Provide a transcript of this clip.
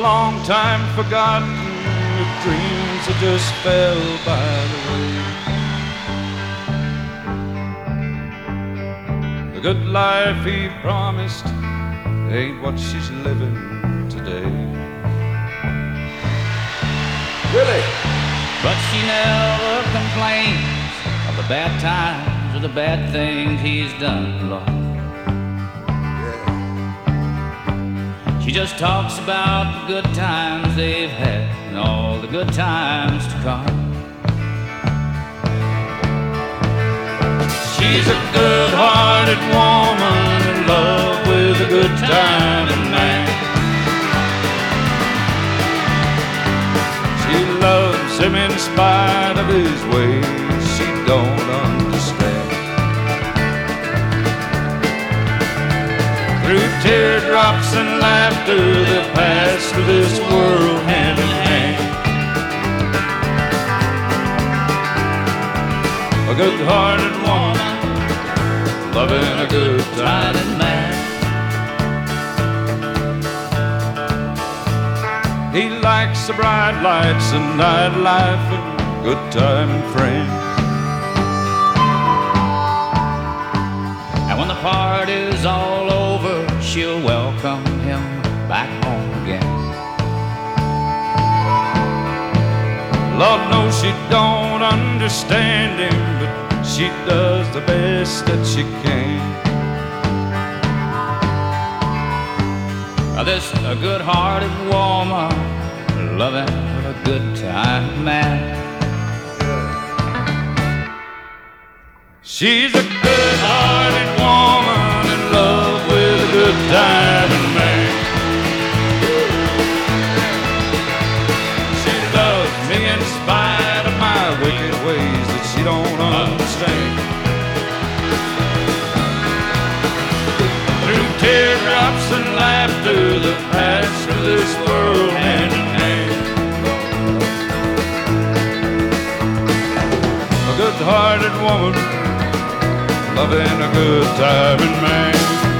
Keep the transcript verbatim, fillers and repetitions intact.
long time forgotten, with dreams that just fell by the way. The good life he promised ain't what she's living today. Really? But she never complains of the bad times or the bad things he's done, Lord. She just talks about the good times they've had and all the good times to come. She's a good-hearted woman in love with a good-timing man. She loves him in spite of his ways she don't understand. Through teardrops and laughter they pass through this world hand in hand. A good-hearted woman loving a good-timing man. He likes the bright lights and nightlife and good-timing friends. And when the party's all over, she'll welcome him back home again. Lord knows she don't understand him, but she does the best that she can. Now this a good-hearted woman loving a good-time man. She's a good-hearted woman in love with a good-timing man. She loves me in spite of my wicked ways that she don't understand. Through teardrops and laughter that pass through this world hand in hand. A good-hearted woman loving a good-timing man.